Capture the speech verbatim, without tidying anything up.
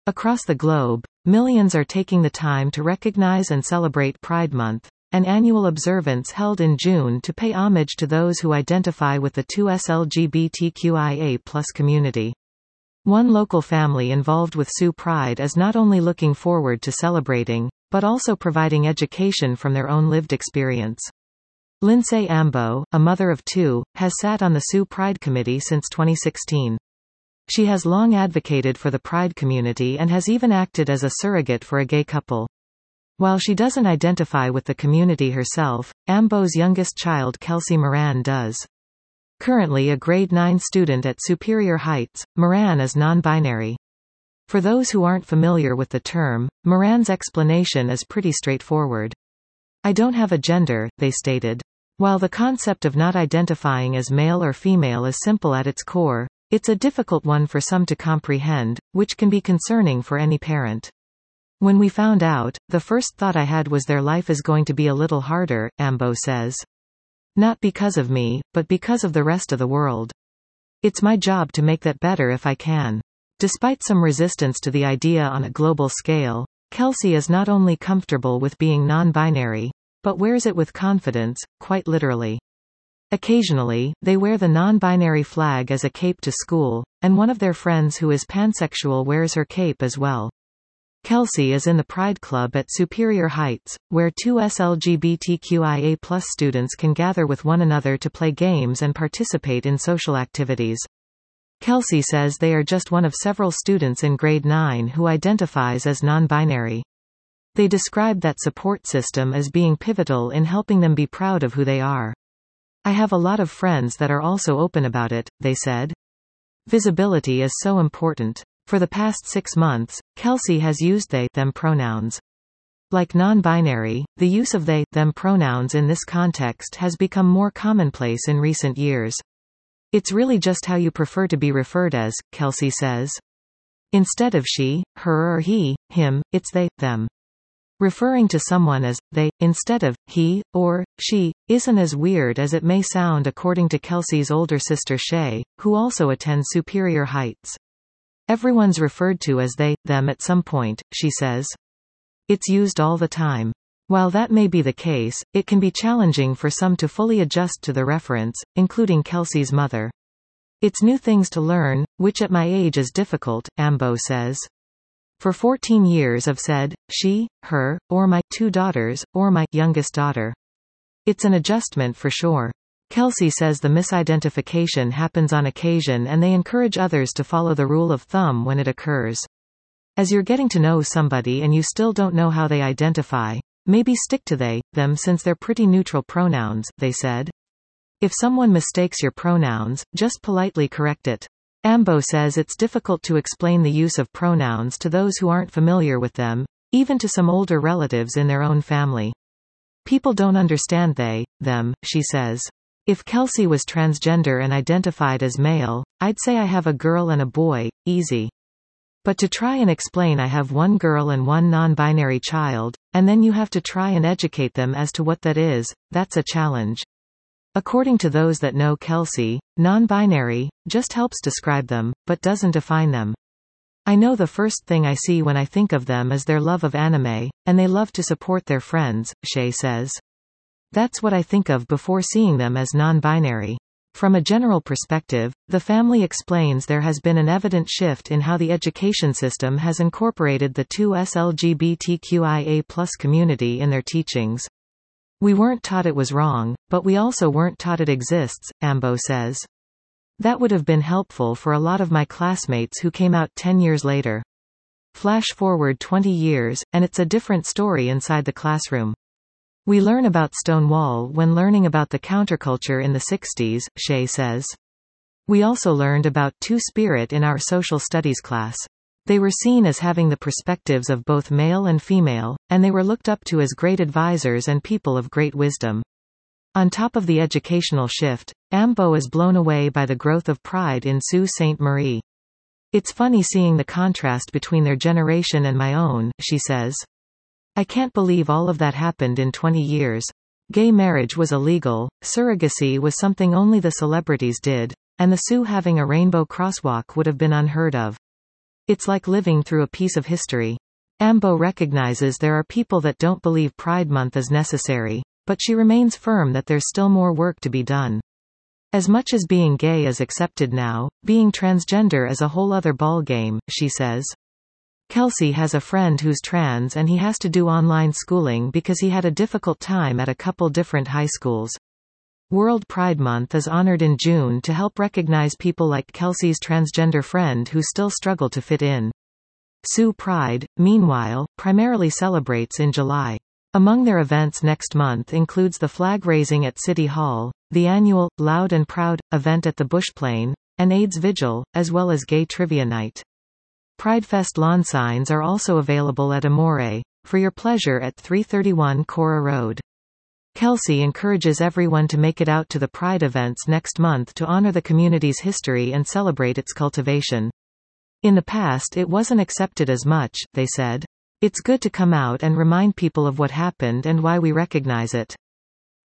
Across the globe, millions are taking the time to recognize and celebrate Pride Month, an annual observance held in June to pay homage to those who identify with the two S L G B T Q I A plus community. One local family involved with Sue Pride is not only looking forward to celebrating, but also providing education from their own lived experience. Lindsay Ambo, a mother of two, has sat on the Sue Pride Committee since twenty sixteen. She has long advocated for the Pride community and has even acted as a surrogate for a gay couple. While she doesn't identify with the community herself, Ambo's youngest child Kelsey Moran does. Currently a grade nine student at Superior Heights, Moran is non-binary. For those who aren't familiar with the term, Moran's explanation is pretty straightforward. "I don't have a gender," they stated. While the concept of not identifying as male or female is simple at its core, it's a difficult one for some to comprehend, which can be concerning for any parent. "When we found out, the first thought I had was their life is going to be a little harder," Ambo says. "Not because of me, but because of the rest of the world. It's my job to make that better if I can." Despite some resistance to the idea on a global scale, Kelsey is not only comfortable with being non-binary, but wears it with confidence, quite literally. Occasionally, they wear the non-binary flag as a cape to school, and one of their friends who is pansexual wears her cape as well. Kelsey is in the Pride Club at Superior Heights, where two S L G B T Q I A plus students can gather with one another to play games and participate in social activities. Kelsey says they are just one of several students in grade nine who identifies as non-binary. They describe that support system as being pivotal in helping them be proud of who they are. "I have a lot of friends that are also open about it," they said. Visibility is so important. For the past six months, Kelsey has used they, them pronouns. Like non-binary, the use of they, them pronouns in this context has become more commonplace in recent years. "It's really just how you prefer to be referred as," Kelsey says. Instead of she, her or he, him, it's they, them. Referring to someone as they, instead of he, or she, isn't as weird as it may sound according to Kelsey's older sister Shay, who also attends Superior Heights. "Everyone's referred to as they, them at some point," she says. "It's used all the time." While that may be the case, it can be challenging for some to fully adjust to the reference, including Kelsey's mother. "It's new things to learn, which at my age is difficult," Ambo says. "For fourteen years I've said, she, her, or my two daughters, or my youngest daughter. It's an adjustment for sure." Kelsey says the misidentification happens on occasion and they encourage others to follow the rule of thumb when it occurs. "As you're getting to know somebody and you still don't know how they identify, maybe stick to they, them since they're pretty neutral pronouns," they said. "If someone mistakes your pronouns, just politely correct it." Ambo says it's difficult to explain the use of pronouns to those who aren't familiar with them, even to some older relatives in their own family. "People don't understand they, them," she says. "If Kelsey was transgender and identified as male, I'd say I have a girl and a boy, easy. But to try and explain I have one girl and one non-binary child, and then you have to try and educate them as to what that is, that's a challenge." According to those that know Kelsey, non-binary just helps describe them, but doesn't define them. "I know the first thing I see when I think of them is their love of anime, and they love to support their friends," Shay says. "That's what I think of before seeing them as non-binary." From a general perspective, the family explains there has been an evident shift in how the education system has incorporated the two S L G B T Q I A plus community in their teachings. "We weren't taught it was wrong, but we also weren't taught it exists," Ambo says. "That would have been helpful for a lot of my classmates who came out ten years later. Flash forward twenty years, and it's a different story inside the classroom. We learn about Stonewall when learning about the counterculture in the sixties, Shay says. We also learned about Two-Spirit in our social studies class. They were seen as having the perspectives of both male and female, and they were looked up to as great advisors and people of great wisdom." On top of the educational shift, Ambo is blown away by the growth of Pride in Sault Ste. Marie. "It's funny seeing the contrast between their generation and my own," she says. "I can't believe all of that happened in twenty years. Gay marriage was illegal, surrogacy was something only the celebrities did, and the Sioux having a rainbow crosswalk would have been unheard of. It's like living through a piece of history. Ambo recognizes there are people that don't believe Pride Month is necessary, but she remains firm that there's still more work to be done. As much as being gay is accepted now, being transgender is a whole other ballgame, she says. Kelsey has a friend who's trans and he has to do online schooling because he had a difficult time at a couple different high schools. World Pride Month is honored in June to help recognize people like Kelsey's transgender friend who still struggle to fit in. Sue Pride, meanwhile, primarily celebrates in July. Among their events next month includes the flag raising at City Hall, the annual, Loud and Proud, event at the Bushplane, an AIDS vigil, as well as Gay Trivia Night. Pridefest lawn signs are also available at Amore, for your pleasure at three thirty-one Cora Road. Kelsey encourages everyone to make it out to the Pride events next month to honor the community's history and celebrate its cultivation. In the past it wasn't accepted as much, they said. It's good to come out and remind people of what happened and why we recognize it.